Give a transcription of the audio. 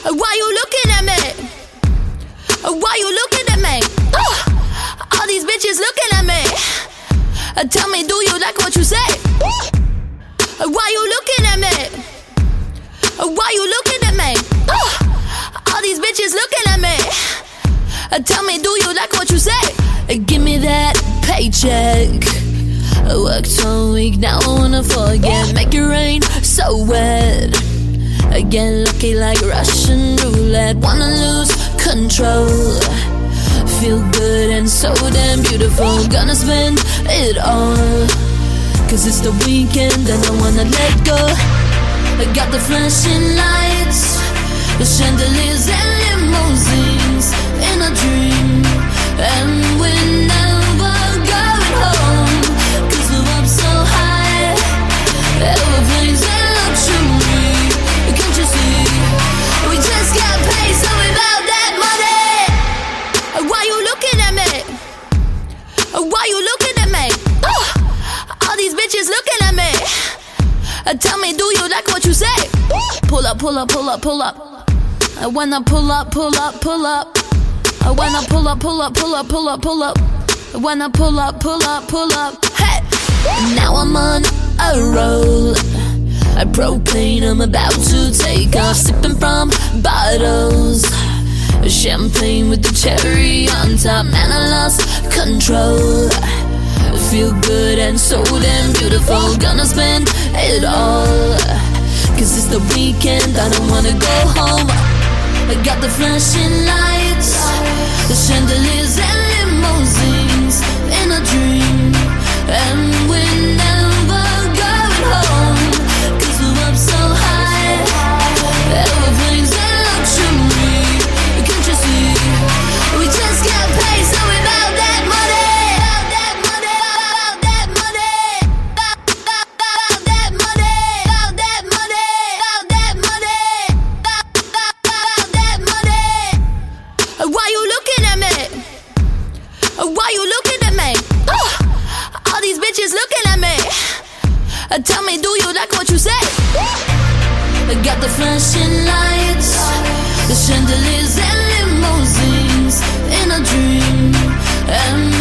Why you looking at me? Why you looking at me? All these bitches looking at me. Tell me, do you like what you say? Why you looking at me? Why you looking at me? All these bitches looking at me. Tell me, do you like what you say? Give me that paycheck. I worked all week, now I wanna forget. Make it rain so wet. Get lucky like Russian roulette. Wanna lose control. Feel good and so damn beautiful. Gonna spend it all, cause it's the weekend and I wanna let go. I got the flashing lights, the chandeliers and limousines in a dream. And we're never going home, cause we're up so high. Airplanes and luxury, can't you see? We just got paid, so without that money. Why you looking at me? Why you looking at me? All these bitches looking at me. Tell me, do you like what you say? Pull up, pull up, pull up, pull up. I wanna pull up, pull up, pull up. I wanna pull up, pull up, pull up, pull up, pull up. I wanna pull up, pull up, pull up. Hey! Now I'm on a roll. A propane, I'm about to take off. Sipping from bottles. Champagne with the cherry on top. Man, I lost control. Feel good and so damn beautiful. Gonna spend it all, cause it's the weekend, I don't wanna go home. I got the flashing lights, the chandeliers and limousines in a dream. And we're never going home, cause we're up so high. Airplanes and luxury, can't you see? We just got paid, so without that money. Why you looking at me? Why you looking at me? All these bitches looking at me. Tell me, do you like what you say? I got the flashing lights, the chandeliers and limousines in a dream. And